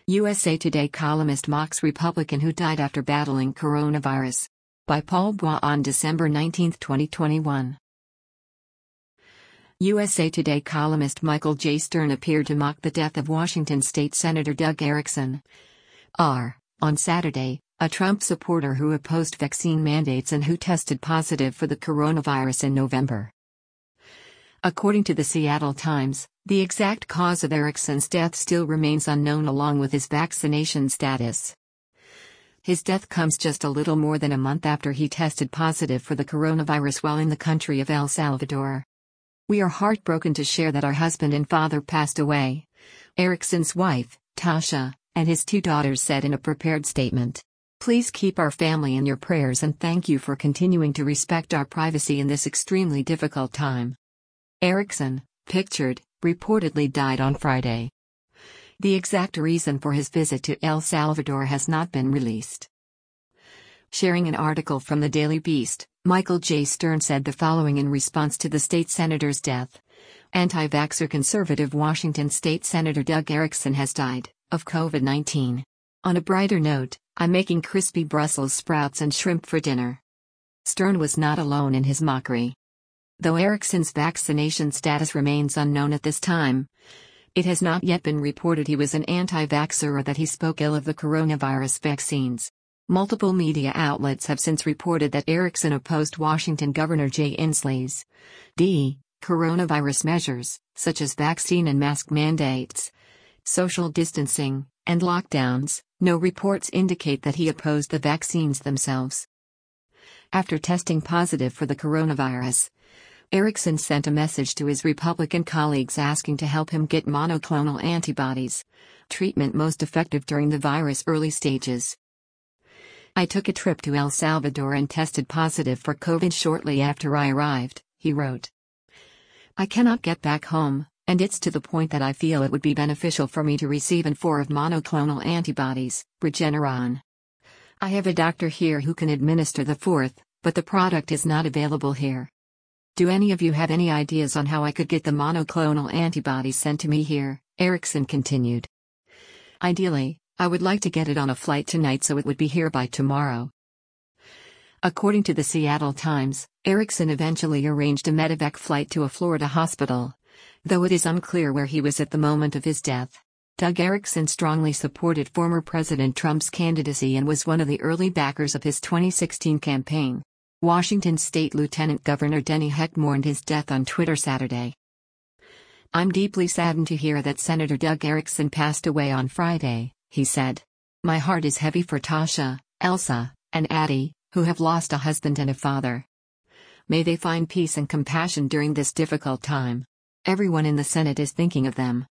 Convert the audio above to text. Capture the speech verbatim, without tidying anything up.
U S A Today columnist mocks Republican who died after battling coronavirus. By Paul Bois on December nineteenth, twenty twenty-one. U S A Today columnist Michael J. Stern appeared to mock the death of Washington State Senator Doug Erickson. R. On Saturday, a Trump supporter who opposed vaccine mandates and who tested positive for the coronavirus in November. According to the Seattle Times, the exact cause of Erickson's death still remains unknown along with his vaccination status. His death comes just a little more than a month after he tested positive for the coronavirus while in the country of El Salvador. "We are heartbroken to share that our husband and father passed away," Erickson's wife, Tasha, and his two daughters said in a prepared statement. "Please keep our family in your prayers and thank you for continuing to respect our privacy in this extremely difficult time." Erickson, pictured, reportedly died on Friday. The exact reason for his visit to El Salvador has not been released. Sharing an article from the Daily Beast, Michael J. Stern said the following in response to the state senator's death. Anti-vaxxer conservative Washington State Senator Doug Erickson has died of COVID nineteen. On a brighter note, I'm making crispy Brussels sprouts and shrimp for dinner. Stern was not alone in his mockery. Though Erickson's vaccination status remains unknown at this time, it has not yet been reported he was an anti-vaxxer or that he spoke ill of the coronavirus vaccines. Multiple media outlets have since reported that Erickson opposed Washington Governor Jay Inslee's D. coronavirus measures, such as vaccine and mask mandates, social distancing, and lockdowns. No reports indicate that he opposed the vaccines themselves. After testing positive for the coronavirus, Erickson sent a message to his Republican colleagues asking to help him get monoclonal antibodies, treatment most effective during the virus' early stages. "I took a trip to El Salvador and tested positive for COVID shortly after I arrived," he wrote. "I cannot get back home, and it's to the point that I feel it would be beneficial for me to receive an four of monoclonal antibodies, Regeneron. I have a doctor here who can administer the fourth, but the product is not available here. Do any of you have any ideas on how I could get the monoclonal antibodies sent to me here?" Erickson continued. "Ideally, I would like to get it on a flight tonight so it would be here by tomorrow." According to the Seattle Times, Erickson eventually arranged a medevac flight to a Florida hospital, though it is unclear where he was at the moment of his death. Doug Erickson strongly supported former President Trump's candidacy and was one of the early backers of his twenty sixteen campaign. Washington State Lieutenant Governor Denny Heck mourned his death on Twitter Saturday. "I'm deeply saddened to hear that Senator Doug Erickson passed away on Friday," he said. "My heart is heavy for Tasha, Elsa, and Addie, who have lost a husband and a father. May they find peace and compassion during this difficult time. Everyone in the Senate is thinking of them."